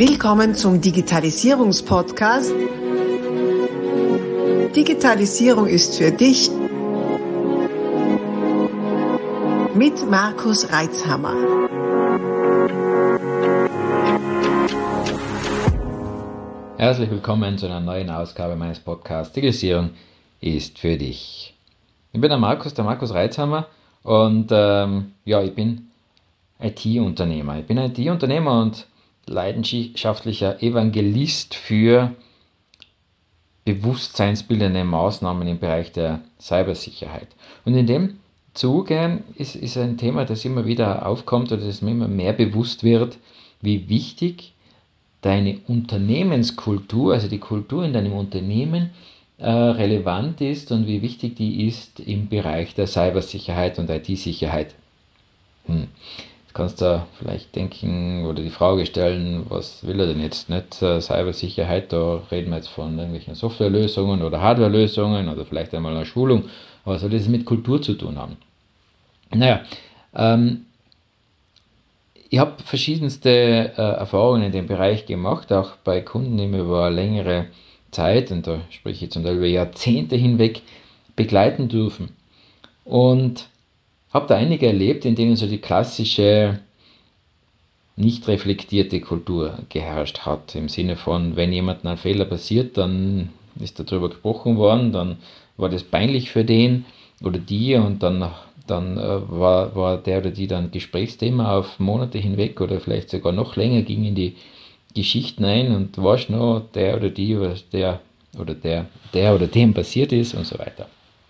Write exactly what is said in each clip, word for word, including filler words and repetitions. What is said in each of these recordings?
Willkommen zum Digitalisierungspodcast. Digitalisierung ist für dich mit Markus Reitzhammer. Herzlich willkommen zu einer neuen Ausgabe meines Podcasts Digitalisierung ist für dich. Ich bin der Markus, der Markus Reitzhammer und ähm, ja, ich bin I T-Unternehmer. Ich bin I T-Unternehmer und leidenschaftlicher Evangelist für bewusstseinsbildende Maßnahmen im Bereich der Cybersicherheit. Und in dem Zuge ist, ist ein Thema, das immer wieder aufkommt oder das mir immer mehr bewusst wird, wie wichtig deine Unternehmenskultur, also die Kultur in deinem Unternehmen, äh, relevant ist und wie wichtig die ist im Bereich der Cybersicherheit und I T-Sicherheit. Hm. Jetzt kannst du vielleicht denken oder die Frage stellen, was will er denn jetzt nicht? Äh, Cybersicherheit, da reden wir jetzt von irgendwelchen Softwarelösungen oder Hardwarelösungen oder vielleicht einmal einer Schulung. Aber was soll das mit Kultur zu tun haben? Naja, ähm, ich habe verschiedenste äh, Erfahrungen in dem Bereich gemacht, auch bei Kunden, die mir über längere Zeit, und da spreche ich zum Teil über Jahrzehnte hinweg, begleiten dürfen. Und habe da einige erlebt, in denen so die klassische, nicht reflektierte Kultur geherrscht hat. Im Sinne von, wenn jemandem ein Fehler passiert, dann ist darüber gesprochen worden, dann war das peinlich für den oder die und dann, dann äh, war, war der oder die dann Gesprächsthema auf Monate hinweg oder vielleicht sogar noch länger, ging in die Geschichten ein und warst noch der oder die, was der oder der, der oder dem passiert ist und so weiter.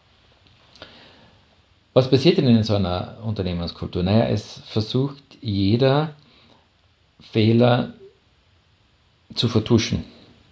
Was passiert denn in so einer Unternehmenskultur? Naja, es versucht jeder Fehler zu vertuschen.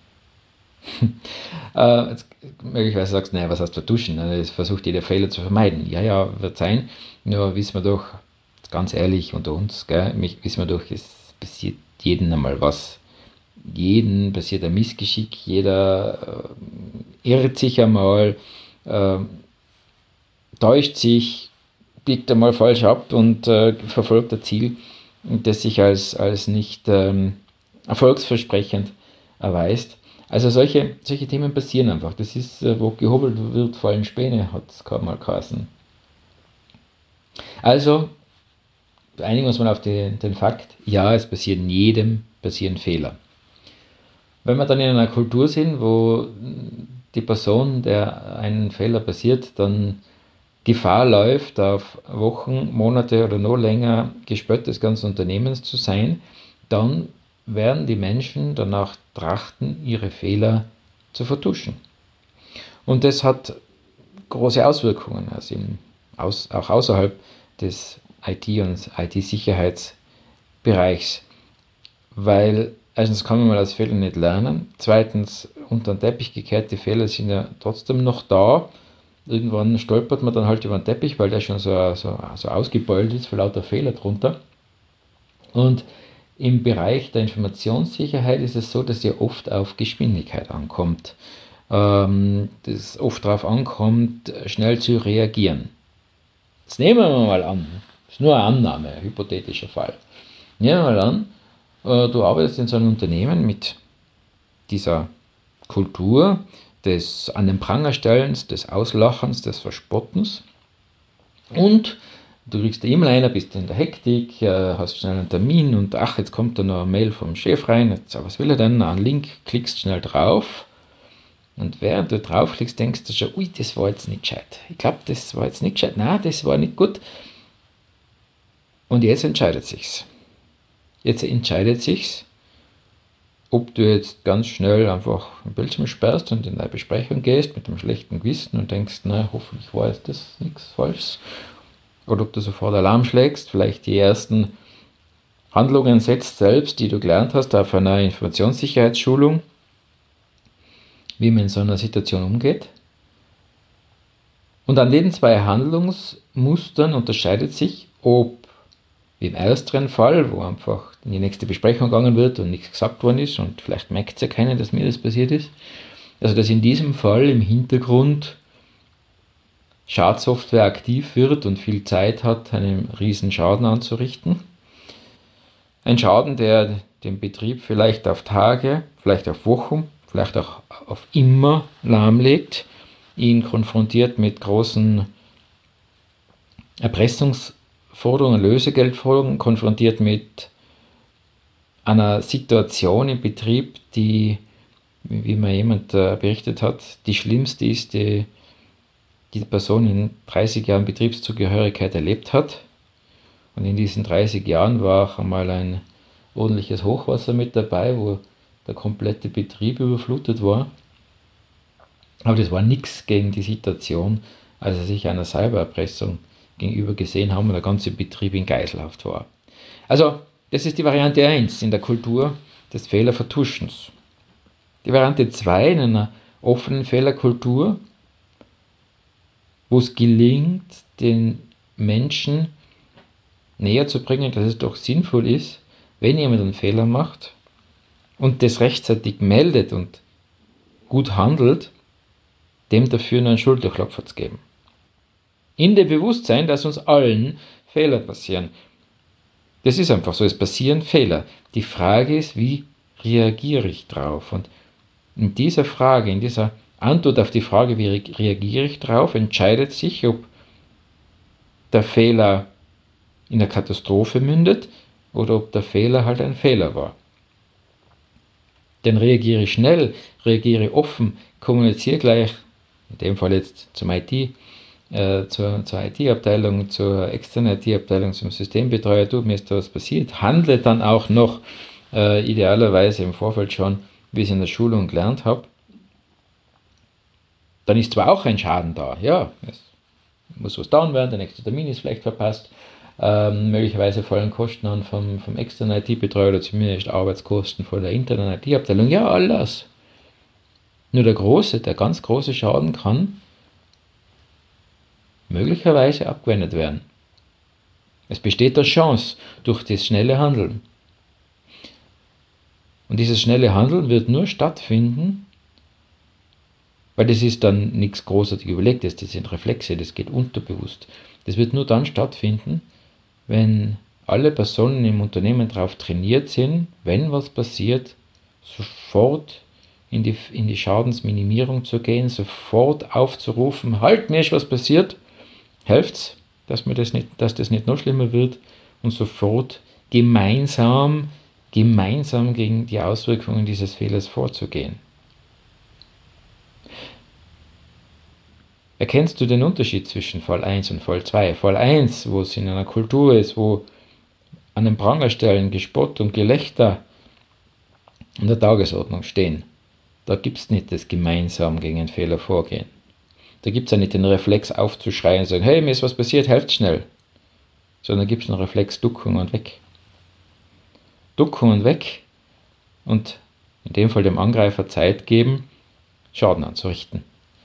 äh, jetzt, möglicherweise sagst du, naja, was heißt vertuschen? Es versucht jeder Fehler zu vermeiden. Ja, ja, wird sein. Nur wissen wir doch, ganz ehrlich unter uns, gell, wissen wir doch, es passiert jedem einmal was. Jeden passiert ein Missgeschick, jeder äh, irrt sich einmal, äh, täuscht sich, biegt einmal falsch ab und äh, verfolgt ein Ziel, das sich als, als nicht ähm, erfolgsversprechend erweist. Also solche, solche Themen passieren einfach. Das ist, äh, wo gehobelt wird, fallen Späne, hat es gerade mal geheißen. Also einigen wir uns mal auf den, den Fakt, ja, es passieren jedem passieren Fehler. Wenn wir dann in einer Kultur sind, wo die Person, der einen Fehler passiert, dann Gefahr läuft, auf Wochen, Monate oder noch länger gespött des ganzen Unternehmens zu sein, dann werden die Menschen danach trachten, ihre Fehler zu vertuschen. Und das hat große Auswirkungen, also im, aus, auch außerhalb des I T- und I T-Sicherheitsbereichs, weil erstens kann man mal aus Fehlern nicht lernen, zweitens unter den Teppich gekehrte Fehler sind ja trotzdem noch da. Irgendwann stolpert man dann halt über den Teppich, weil der schon so, so, so ausgebeult ist, für lauter Fehler drunter. Und im Bereich der Informationssicherheit ist es so, dass ja oft auf Geschwindigkeit ankommt. Ähm, dass oft darauf ankommt, schnell zu reagieren. Das nehmen wir mal an. Das ist nur eine Annahme, ein hypothetischer Fall. Nehmen wir mal an, äh, du arbeitest in so einem Unternehmen mit dieser Kultur des an den Pranger stellens, des Auslachens, des Verspottens und du kriegst eine E-Mail rein, bist in der Hektik, hast schnell einen Termin und ach, jetzt kommt da noch eine Mail vom Chef rein, jetzt, was will er denn? Einen Link, klickst schnell drauf und während du draufklickst, denkst du schon, ui, das war jetzt nicht gescheit. Ich glaube, das war jetzt nicht gescheit, nein, das war nicht gut. Und jetzt entscheidet sich's. Jetzt entscheidet sich's, ob du jetzt ganz schnell einfach den Bildschirm sperrst und in eine Besprechung gehst mit einem schlechten Gewissen und denkst, na, hoffentlich war jetzt das nichts Falsches. Oder ob du sofort Alarm schlägst, vielleicht die ersten Handlungen setzt selbst, die du gelernt hast auf einer Informationssicherheitsschulung, wie man in so einer Situation umgeht. Und an den zwei Handlungsmustern unterscheidet sich, ob wie im ersteren Fall, wo einfach in die nächste Besprechung gegangen wird und nichts gesagt worden ist und vielleicht merkt es ja keiner, dass mir das passiert ist. Also dass in diesem Fall im Hintergrund Schadsoftware aktiv wird und viel Zeit hat, einen riesen Schaden anzurichten. Ein Schaden, der den Betrieb vielleicht auf Tage, vielleicht auf Wochen, vielleicht auch auf immer lahmlegt, ihn konfrontiert mit großen Erpressungsforderungen, Lösegeldforderungen, konfrontiert mit einer Situation im Betrieb, die, wie mir jemand äh, berichtet hat, die schlimmste ist, die die Person in dreißig Jahren Betriebszugehörigkeit erlebt hat. Und in diesen dreißig Jahren war auch einmal ein ordentliches Hochwasser mit dabei, wo der komplette Betrieb überflutet war. Aber das war nichts gegen die Situation, als er sich einer Cybererpressung gegenüber gesehen haben und der ganze Betrieb in Geiselhaft war. Also, das ist die Variante eins in der Kultur des Fehlervertuschens. Die Variante zwei in einer offenen Fehlerkultur, wo es gelingt, den Menschen näher zu bringen, dass es doch sinnvoll ist, wenn jemand einen Fehler macht und das rechtzeitig meldet und gut handelt, dem dafür einen Schulterklopfer zu geben. In dem Bewusstsein, dass uns allen Fehler passieren. Das ist einfach so, es passieren Fehler. Die Frage ist, wie reagiere ich drauf? Und in dieser Frage, in dieser Antwort auf die Frage, wie reagiere ich drauf, entscheidet sich, ob der Fehler in der Katastrophe mündet oder ob der Fehler halt ein Fehler war. Denn reagiere ich schnell, reagiere offen, kommuniziere gleich, in dem Fall jetzt zum I T, äh, zur, zur I T-Abteilung, zur externen I T-Abteilung, zum Systembetreuer, du, mir ist da was passiert, handle dann auch noch äh, idealerweise im Vorfeld schon, wie ich es in der Schulung gelernt habe. Dann ist zwar auch ein Schaden da, ja, es muss was down werden, der nächste Termin ist vielleicht verpasst, ähm, möglicherweise fallen Kosten an vom, vom externen I T-Betreuer oder zumindest Arbeitskosten von der internen I T-Abteilung, ja, all das. Nur der große, der ganz große Schaden kann möglicherweise abgewendet werden. Es besteht eine Chance durch das schnelle Handeln. Und dieses schnelle Handeln wird nur stattfinden, weil das ist dann nichts großartig Überlegtes, das sind Reflexe, das geht unterbewusst. Das wird nur dann stattfinden, wenn alle Personen im Unternehmen darauf trainiert sind, wenn was passiert, sofort in die, in die Schadensminimierung zu gehen, sofort aufzurufen, halt, mir ist was passiert, helft's, dass, mir das nicht, dass das nicht noch schlimmer wird und sofort gemeinsam, gemeinsam gegen die Auswirkungen dieses Fehlers vorzugehen. Erkennst du den Unterschied zwischen Fall eins und Fall zwei? Fall eins, wo es in einer Kultur ist, wo an den Prangerstellen Gespott und Gelächter in der Tagesordnung stehen. Da gibt es nicht das gemeinsam gegen einen Fehler vorgehen. Da gibt es ja nicht den Reflex aufzuschreien und sagen, hey, mir ist was passiert, helft schnell. Sondern da gibt es einen Reflex Duckung und weg. Duckung und weg und in dem Fall dem Angreifer Zeit geben, Schaden anzurichten.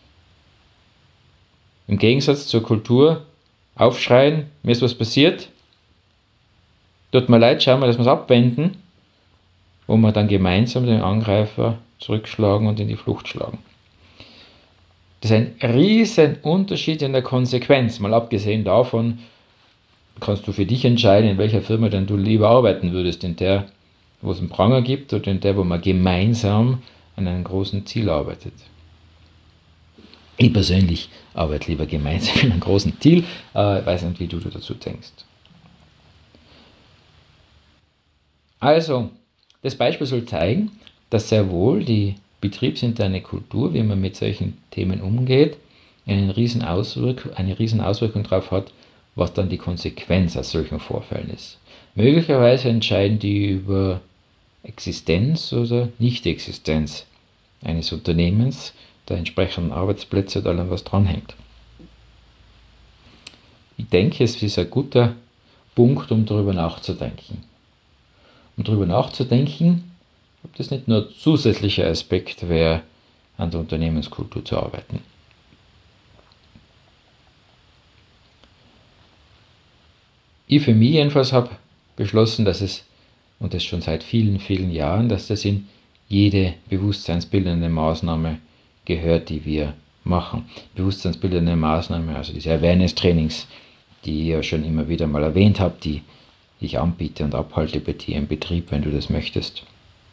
Im Gegensatz zur Kultur, aufschreien, mir ist was passiert, tut mir leid, schauen wir, dass wir es abwenden, wo wir dann gemeinsam den Angreifer zurückschlagen und in die Flucht schlagen. Das ist ein riesen Unterschied in der Konsequenz. Mal abgesehen davon, kannst du für dich entscheiden, in welcher Firma denn du lieber arbeiten würdest, in der, wo es einen Pranger gibt oder in der, wo man gemeinsam an einem großen Ziel arbeitet. Ich persönlich arbeite lieber gemeinsam an einem großen Ziel, äh, ich weiß nicht, wie du dazu denkst. Also, das Beispiel soll zeigen, dass sehr wohl die betriebsinterne Kultur, wie man mit solchen Themen umgeht, eine riesen Auswirkung, eine riesen Auswirkung darauf hat, was dann die Konsequenz aus solchen Vorfällen ist. Möglicherweise entscheiden die über Existenz oder Nicht-Existenz eines Unternehmens, der entsprechenden Arbeitsplätze oder allem, was dranhängt. Ich denke, es ist ein guter Punkt, um darüber nachzudenken. Um darüber nachzudenken, ob das nicht nur ein zusätzlicher Aspekt wäre, an der Unternehmenskultur zu arbeiten. Ich für mich jedenfalls habe beschlossen, dass es, und das schon seit vielen, vielen Jahren, dass das in jede bewusstseinsbildende Maßnahme gehört, die wir machen. Bewusstseinsbildende Maßnahme, also diese Awareness-Trainings, die ich ja schon immer wieder mal erwähnt habe, die ich anbiete und abhalte bei dir im Betrieb, wenn du das möchtest.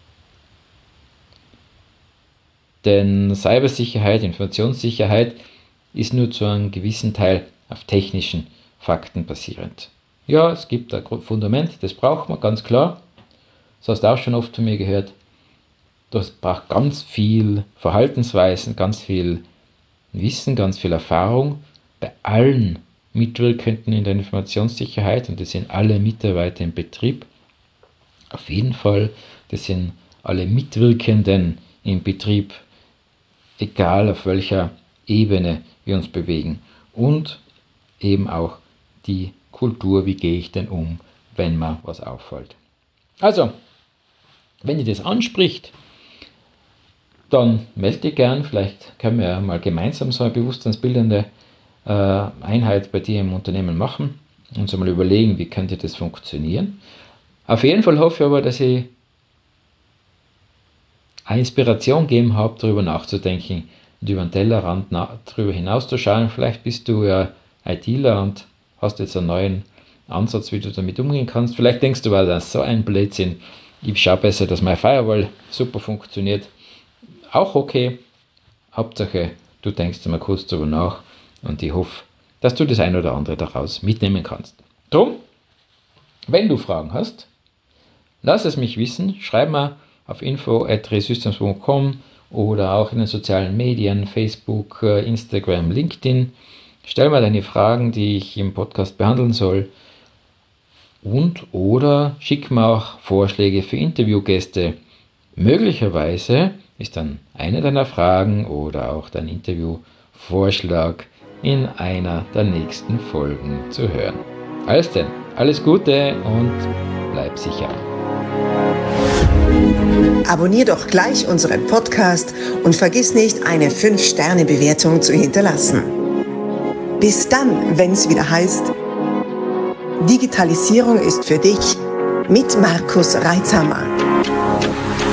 Denn Cybersicherheit, Informationssicherheit ist nur zu einem gewissen Teil auf technischen Fakten basierend. Ja, es gibt ein Fundament, das braucht man, ganz klar. Das hast du auch schon oft von mir gehört. Das braucht ganz viel Verhaltensweisen, ganz viel Wissen, ganz viel Erfahrung bei allen Mitwirkenden in der Informationssicherheit, und das sind alle Mitarbeiter im Betrieb. Auf jeden Fall, das sind alle Mitwirkenden im Betrieb, egal auf welcher Ebene wir uns bewegen. Und eben auch die Kultur, wie gehe ich denn um, wenn mir was auffällt. Also, wenn dir das anspricht, dann melde dich gern, vielleicht können wir ja mal gemeinsam so eine bewusstseinsbildende äh, Einheit bei dir im Unternehmen machen und uns mal überlegen, wie könnte das funktionieren. Auf jeden Fall hoffe ich aber, dass ich eine Inspiration gegeben habe, darüber nachzudenken und über den Tellerrand na- darüber hinauszuschauen. Vielleicht bist du ja ITler und hast jetzt einen neuen Ansatz, wie du damit umgehen kannst. Vielleicht denkst du, weil das ist so ein Blödsinn, ich schaue besser, dass mein Firewall super funktioniert. Auch okay. Hauptsache, du denkst mal kurz darüber nach, und ich hoffe, dass du das ein oder andere daraus mitnehmen kannst. Drum, wenn du Fragen hast, lass es mich wissen. Schreib mir auf info at resystems punkt com oder auch in den sozialen Medien, Facebook, Instagram, LinkedIn. Stell mir deine Fragen, die ich im Podcast behandeln soll, und oder schick mir auch Vorschläge für Interviewgäste. Möglicherweise ist dann eine deiner Fragen oder auch dein Interviewvorschlag in einer der nächsten Folgen zu hören. Alles denn, alles Gute und bleib sicher. Abonnier doch gleich unseren Podcast und vergiss nicht, eine fünf Sterne Bewertung zu hinterlassen. Bis dann, wenn es wieder heißt, Digitalisierung ist für dich mit Markus Reitzhammer.